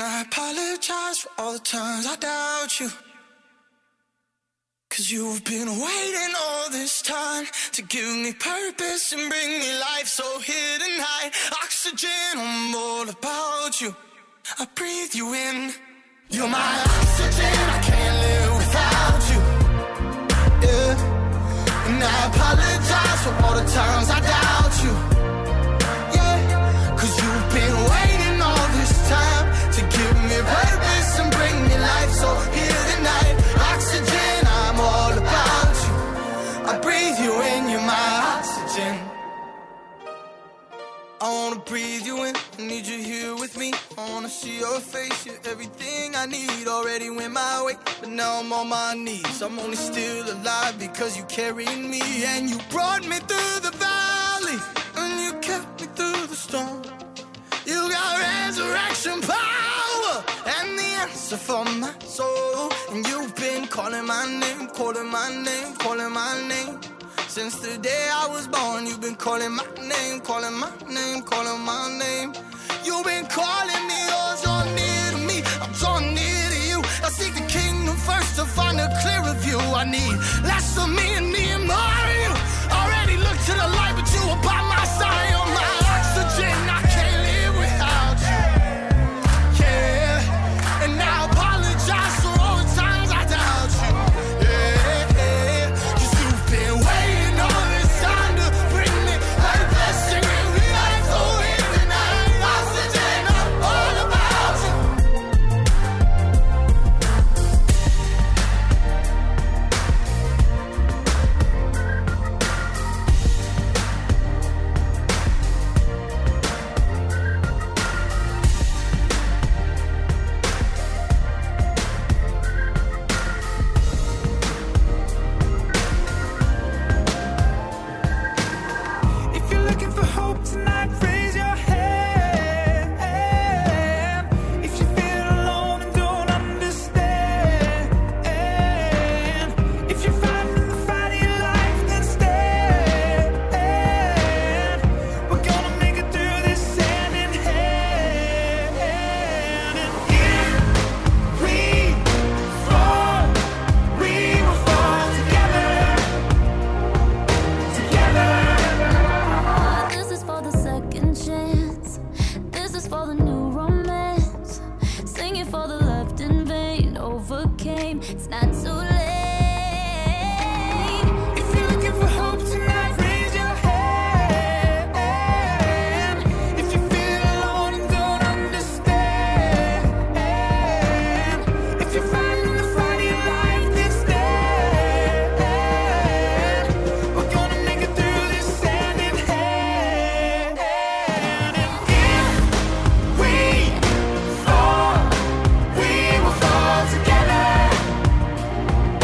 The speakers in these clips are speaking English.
I apologize for all the times I doubt you. Cause you've been waiting all this time to give me purpose and bring me life. So here tonight, oxygen, I'm all about you. I breathe you in. You're my oxygen, I can't live without you. Yeah. And I apologize for all the times I doubt you. Yeah. Cause you've been waiting all this time to give me purpose and bring me life. So here tonight, oxygen, I'm all about you. I breathe you in, you're my oxygen. I wanna breathe you in, I need you here with me. I wanna see your face, you're everything I need. Already went my way, but now I'm on my knees. I'm only still alive because you carried me. And you brought me through the valley, and you kept me through the storm. You got resurrection power, and the answer for my soul. And you've been calling my name, calling my name, calling my name. Since the day I was born, you've been calling my name, calling my name, calling my name. You've been calling me, oh, draw near to me, I'm drawn near to you. I seek the kingdom first to find a clearer view. I need less of me and more of you. Already look to the light, but you are by my side. You're my oxygen, I can't live without you. Yeah, and I apologize for all the times I doubt you. Yeah, cause you've been waiting all this time to bring me purpose and give me life. So here tonight, oxygen, I'm all about you. If you're looking for hope tonight, raise your hand. If you feel alone and don't understand, if you're fighting the fight of your life, then stand. We're gonna make it through this hand in hand. And if we fall, we will fall together. This is for the second chance. This is for the new romance. Singing for the left in vain. Overcame. It's not too late. If you're looking for hope tonight, raise your hand. If you feel alone and don't understand, if you're fighting the fight of your life, then stand. We're gonna make it through this hand in hand. And if we fall, we will fall together.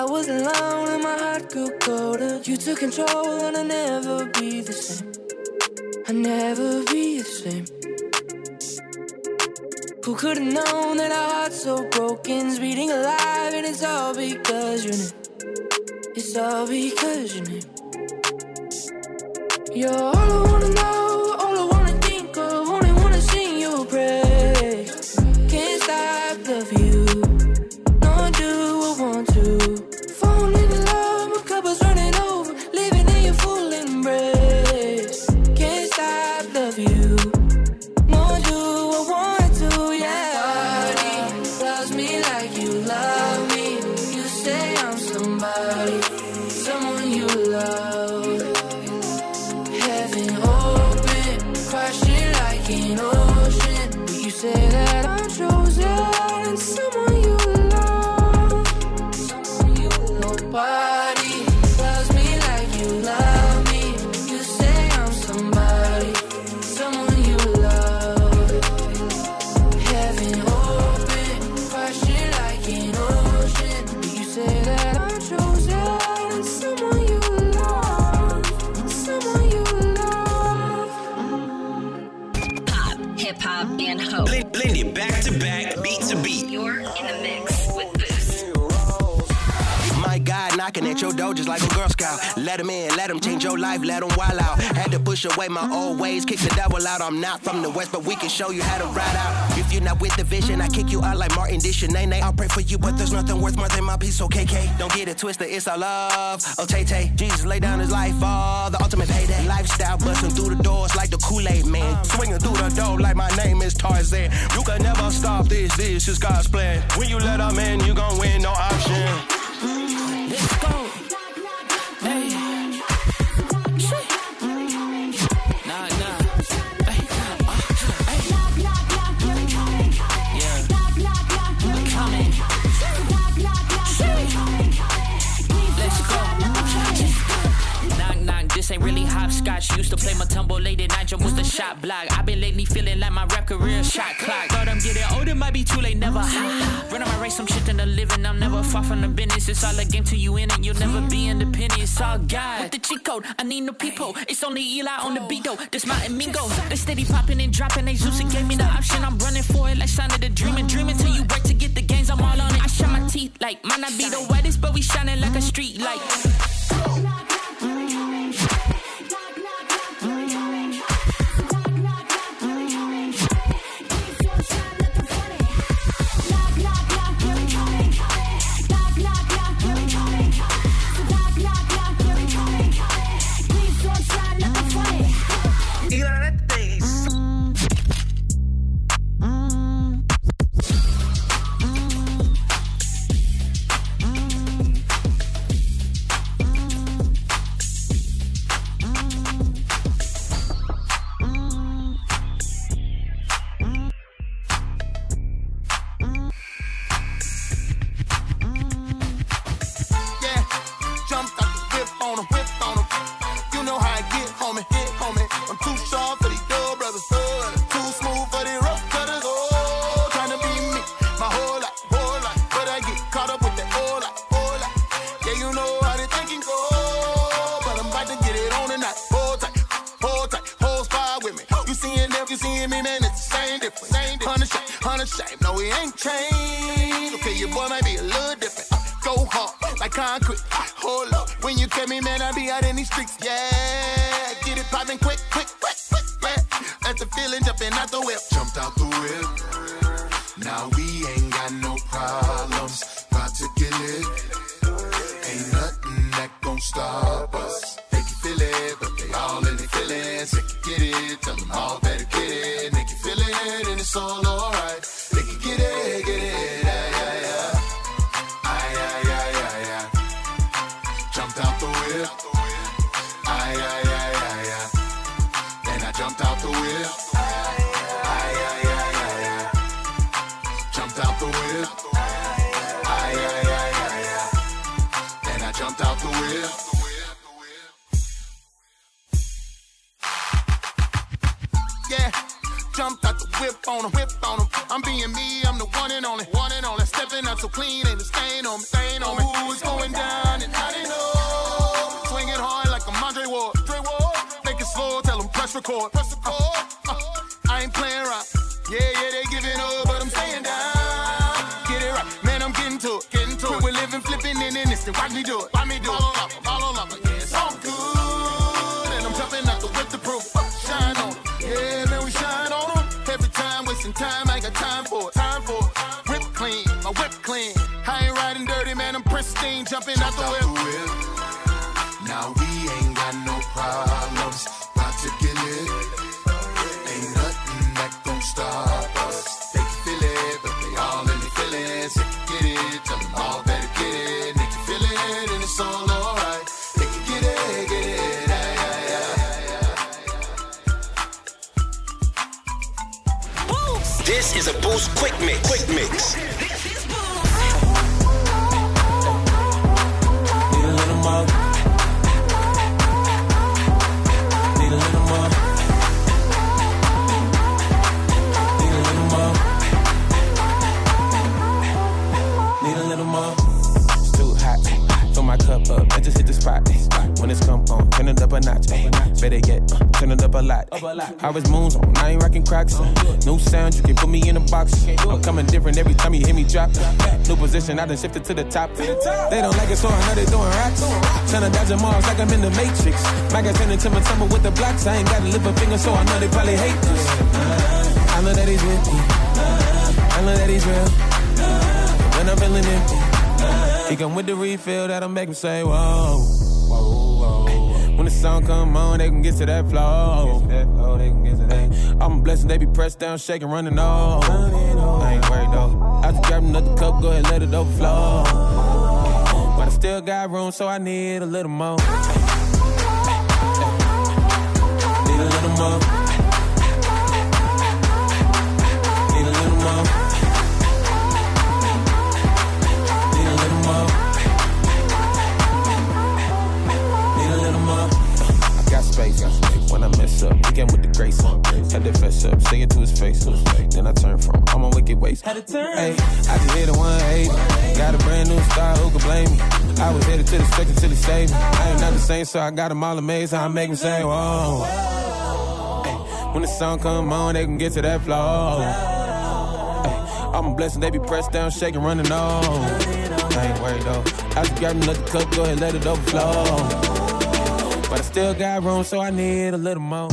I was alone and my heart grew colder. You took control and I'll never be the same. I'll never be the same. Who could've known that our heart's so broken's beating alive, and it's all because you're new. It's all because you're new. You're all I wanna know, all I wanna think of, only wanna sing your praise. Can't stop loving you, nor do I want to. Falling in love, my cup is running over, living in your full embrace. Can't stop loving you, nor do I want to, yeah. Nobody loves me like you love me. You say I'm somebody, someone you love. Heaven open, crashing like an ocean. You say that I'm chosen, and someone you love. Someone you love. Nobody loves me like you love me. You say I'm somebody, someone you love. Heaven open, crashing like an ocean. You say that I'm chosen, and someone you love. Someone you love. Pop, hip hop, and hope. Blend it back to back, beat to beat. You're in the mix with Boost. My God, knocking at your door just like a Girl Scout. Let him in, let him change your life, let him wild out. Had to push away my old ways, kick the devil out. I'm not from the West, but we can show you how to ride out. If you're not with the vision, I kick you out like Martin Dish-a-nay-nay. I'll pray for you, but there's nothing worth more than my peace, so KK. Don't get it twisted, it's our love. Oh, Tay-Tay, Jesus laid down his life for the ultimate payday. Lifestyle busting through the doors like the Kool-Aid man. Swinging through the door like my name is Tarzan. You can never stop this is God's plan. When you let him in, you gon' win, no option. Let's go. Hey. Nah. Hey. Yeah. I'm coming. Let's go. Knock, knock. This ain't really hopscotch. Used to play my tumble late at night. Jump was the shot block. I've been lately feeling like my rap career shot clock. Thought I'm getting older, might be too late, never. Running my race, some shit in the living. I'm never far from the business. It's all a game till you in it. You'll never be independent. It's all God. With the cheat code, I need no people. It's only Eli on the beat though. This Mountain Mingo. They steady popping and dropping. They Zeus and gave me the option. I'm running for it like sign of the dreaming. Dreaming till you work to get the gains. I'm all on it. I shine my teeth like might not be the whitest, but we shining like a street light. Shame, no, we ain't changed. Okay, your boy might be a little different. Go hard, like concrete. Hold up, when you tell me, man, I be out in these streets. Yeah, get it poppin' quick. Yeah, that's the feeling jumping out the whip. Jumped out the whip. Now we ain't got no problems. About to get it. Ain't nothing that gon' stop us. They can feel it, but they all in their feelings. They can get it, tell them all better get it. They can feel it, and it's all alright. They can get it, yeah. Ay. Jumped out the whip. Ay. Then I jumped out the whip. Ay. Jumped out the whip. Ay. Then I jumped out the whip. Yeah, jumped out the whip on him. I'm being me, I'm the one and only. Stepping I'm so clean, ain't a stain on me. Ooh, it's going down and I didn't know. Swinging hard like I'm Andre Ward. Make it slow, tell them press record. I ain't playing around. Yeah, they giving up, but I'm staying down. Get it right, man, I'm getting to it. Quit with living, flipping in an instant. Watch me do it. All on up, yeah, it's all good. And I'm jumping out the whip to prove. Shine on them. Yeah, man, we shine on them. Every time, wasting time, I ain't got time for it. Whip clean, my whip clean. I ain't riding dirty, man, I'm pristine. Jumping out the whip. Now we ain't got no problems. About to get it. Ain't nothing that gon' stop us. They can feel it, but they all in the feelings. They can get it, tell them all better get it. They can feel it, and it's all alright. They can get it, Boost. This is a Boost Quick Mix. Need a little more. Need a little more. Need a little more. Need a little more. It's too hot. Fill my cup up and just hit the spot. When it's come on, turn it up a notch. Better yet, turn it up a lot. Harvest moons on, I ain't rocking Crocs. New sound, you can put me in a box. I'm coming different every time you hear me drop. New position, I done shifted to the top. They don't like it, so I know they doing rocks. Tryna dodge them all like I'm in the Matrix. Might get turned into my tumble with the blocks. I ain't got to lift a finger, so I know they probably hate this. I know that he's with me. I know that he's real. When I'm feeling empty, he come with the refill that'll make him say, whoa. When the song come on, they can get to that flow. I'm a blessing, they be pressed down, shaking, running off. I ain't worried though. I just grab another cup, go ahead, let it overflow. But I still got room, so I need a little more. Need a little more. Need a little more. Need a little more. Need a little more. I got space. When I mess up, begin with the grace. Had to fess up, say it to his face. Then I turn from all my wicked ways. Hey, I just hit a 180. Got a brand new star, who could blame me? I was headed to the second till he saved me. I ain't not the same, so I got them all amazed. How I make them say, whoa. Hey, when the song come on, they can get to that flow. Hey, I'm a blessing, they be pressed down, shaking, running on. I ain't worried though. I just grab another cup, go ahead, let it overflow. But I still got room, so I need a little more.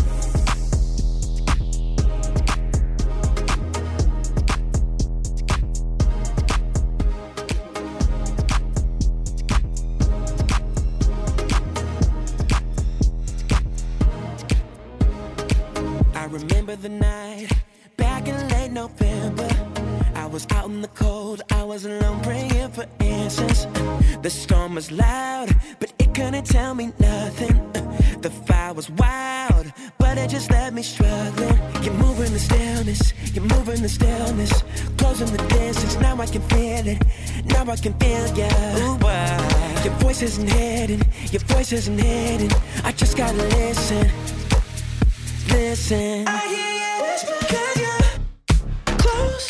I remember the night back in late November. I was out in the cold, I was alone praying for answers. The storm was loud, but it couldn't tell me nothing. The fire was wild, but it just left me struggling. You're moving the stillness, you're moving the stillness. Closing the distance, now I can feel it. Now I can feel ya. Ooh, wow. Your voice isn't hidden, your voice isn't hidden. I just gotta listen, listen. I hear you whisper, 'cause you're close.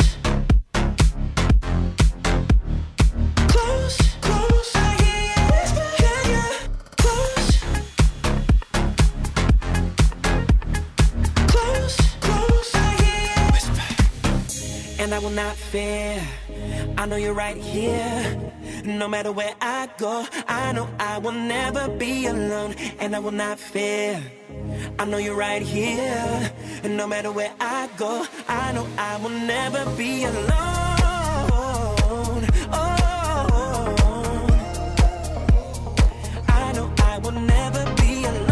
And I will not fear, I know you're right here. No matter where I go, I know I will never be alone. And I will not fear, I know you're right here. And no matter where I go, I know I will never be alone. Oh, I know I will never be alone.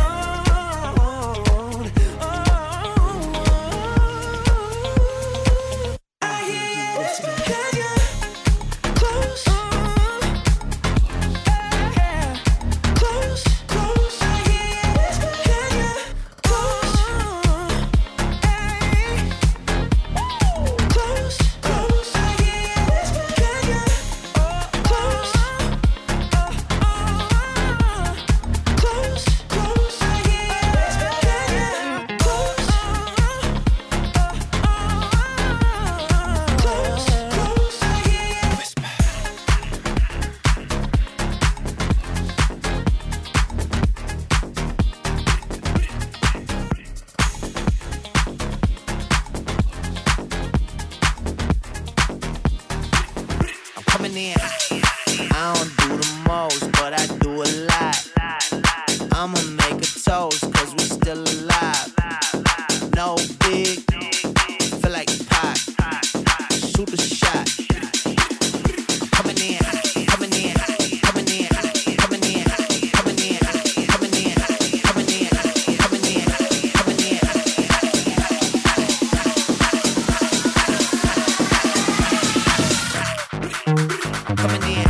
Close. I don't do the most, but I do a lot. I'ma make a toast, cause we still alive. No big, feel like Pac. Shoot a shot. Coming in, coming in, coming in, coming in, coming in, coming in, coming in, coming in, coming in. Coming in.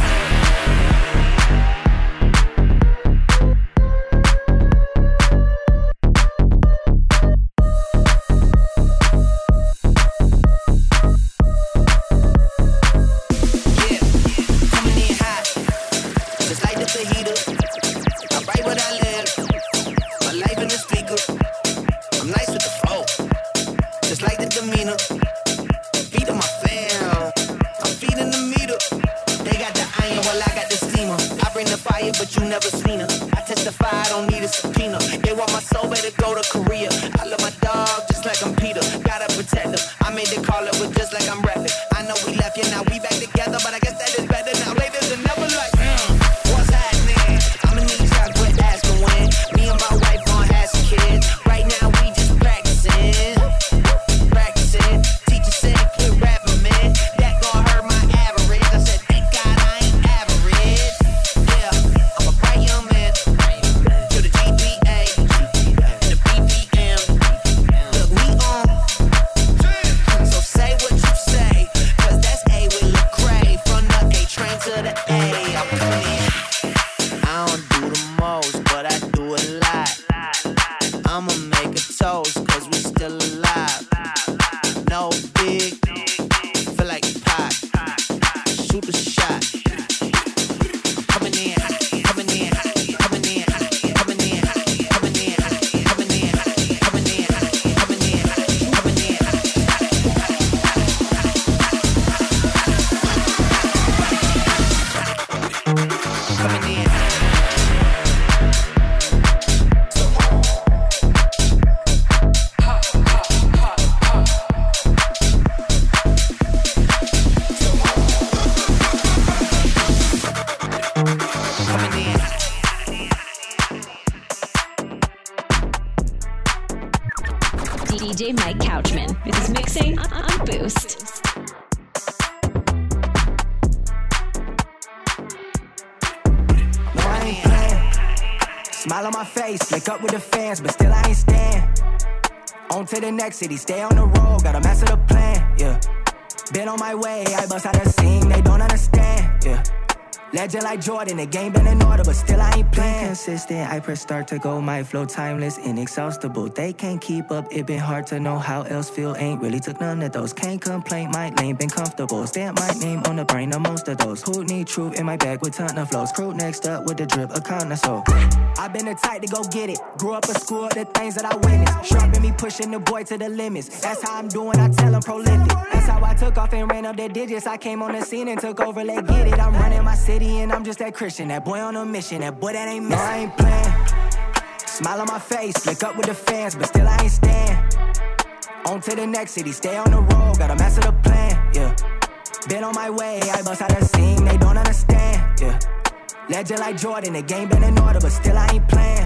But you never seen her. I testify, I don't need a subpoena. They want my soul, better go to Korea. I love my dog just like I'm Peter. Gotta protect him. I made the call, it was just like I'm rapping. I know we left, yeah, now we back together, but I guess that is better now. Later than never, like, what's happening? I'ma need shots, quit asking when. Me and my wife gon' have some kids. Right now, we just practicing. Practicing. Teacher said, quit rapping, man. That gon' hurt my average. I said, thank God I ain't average. DJ Mike Couchman with his mixing on Boost. No, I ain't playing. Smile on my face, link up with the fans, but still I ain't stand. On to the next city, stay on the road, gotta master the plan, yeah. Been on my way, I bust out the scene, they don't understand, yeah. Legend like Jordan, the game been in order, but still I ain't playing. Consistent, I press start to go, my flow timeless, inexhaustible. They can't keep up, it been hard to know how else feel. Ain't really took none of those. Can't complain, my lane been comfortable. Stamp my name on the brain of most of those. Who need truth in my bag with ton of flows. Crew next up with the drip, a connoisseur. I've been the type to go get it. Grew up a school of the things that I witnessed. Sharpen me, pushing the boy to the limits. That's how I'm doing, I tell him prolific. That's how I took off and ran up the digits. I came on the scene and took over, let's get it. I'm running my city and I'm just that Christian. That boy on a mission, that boy that ain't missing. No, I ain't playing. Smile on my face, lick up with the fans, but still I ain't stand. On to the next city, stay on the road, gotta master the plan, yeah. Been on my way, I bust out the scene, they don't understand, yeah. Legend like Jordan, the game been in order, but still I ain't playing.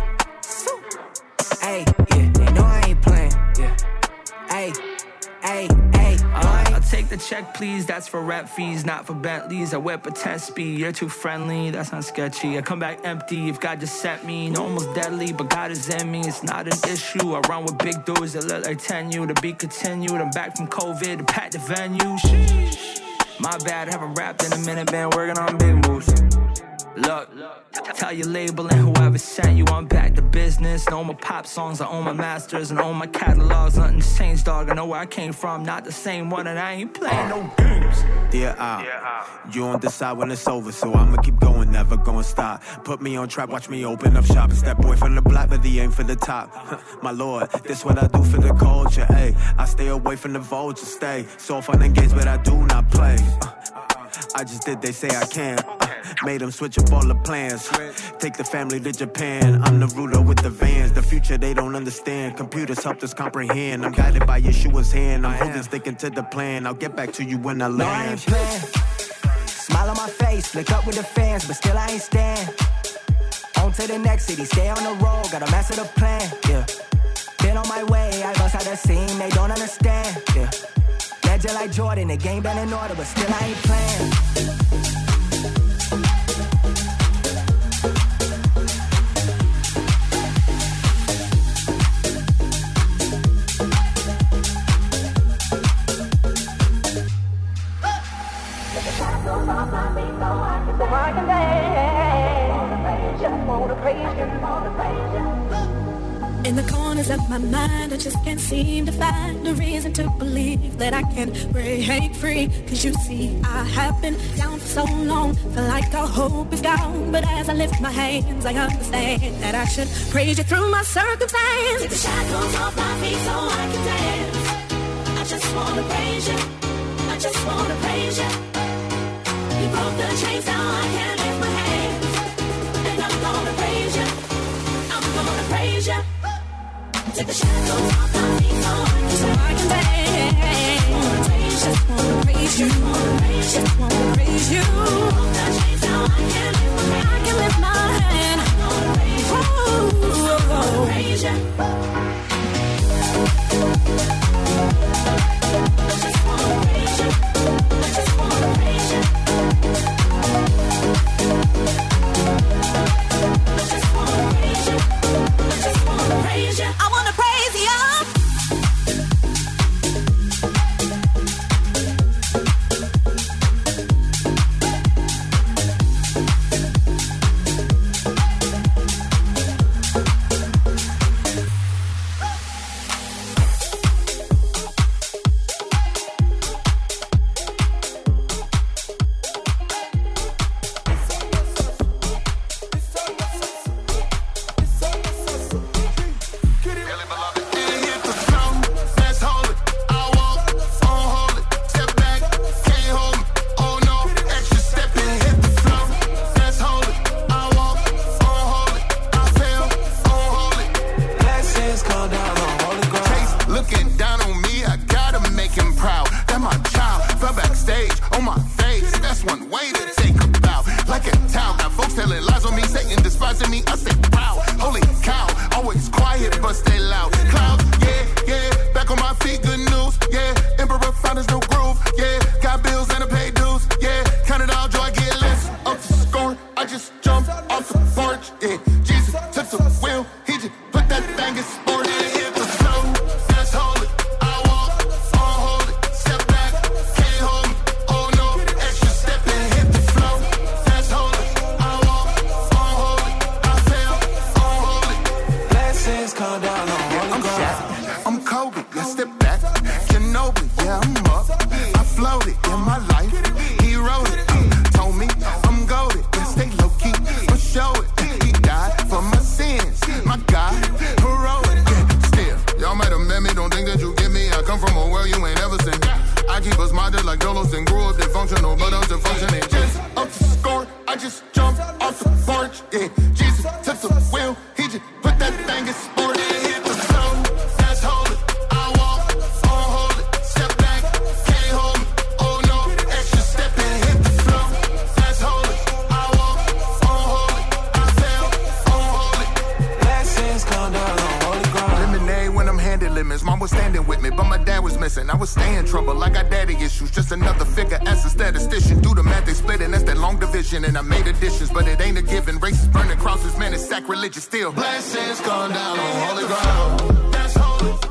Hey, yeah, they know I ain't playing, yeah. Hey, hey, hey, I'll take the check, please. That's for rep fees, not for Bentleys. I whip a 10 speed. You're too friendly. That's not sketchy. I come back empty if God just sent me. No, almost deadly, but God is in me. It's not an issue. I run with big dudes that look like 10U. To be continued. I'm back from COVID to pack the venue. Sheesh. My bad, haven't rapped in a minute. Been working on big moves. Look, tell your label and whoever sent you I'm back to business. I own my pop songs, I own my masters, and own my catalogs. Nothing's changed, dog. I know where I came from, not the same one, and I ain't playing no games. Dear out, you don't decide when it's over, so I'ma keep going, never gonna stop. Put me on track, watch me open up shop. It's that boy from the block, but he ain't for the top. My lord, this what I do for the culture, ayy. I stay away from the vultures, stay so fun and games, but I do not play. I just did, they say I can. Made them switch up all the plans. Take the family to Japan. I'm the ruler with the vans. The future they don't understand. Computers helped us comprehend. I'm guided by Yeshua's hand. I'm holding, sticking to the plan. I'll get back to you when I land. No, I ain't playing. Smile on my face, flick up with the fans, but still I ain't stand. On to the next city, stay on the road, gotta master the plan, yeah. Been on my way, I bust out the scene, they don't understand, yeah. Legend like Jordan, the game been in order, but still I ain't playing. In the corners of my mind, I just can't seem to find a reason to believe that I can break free. Cause you see, I have been down for so long, feel like all hope is gone. But as I lift my hands, I understand that I should praise you through my circumstance. Take the shackles off my feet so I can dance. I just wanna praise you, I just wanna praise you. You broke the chains, now I can lift my hands. And I'm gonna praise you, I'm gonna praise you. Take the shackles off my feet so I can dance. Just wanna praise you, just wanna praise you. Broke the chains, now I can lift my hand. I'm gonna praise you, I just wanna praise you. I just wanna praise you. I just wanna praise you. I just wanna praise you. I wanna praise you. I was staying trouble, like I daddy issues. Just another figure as a statistician. Do the math, they split, and that's that long division. And I made additions, but it ain't a given. Races burning crosses, man, it's sacrilegious still. Blessings come down on holy ground. That's holy.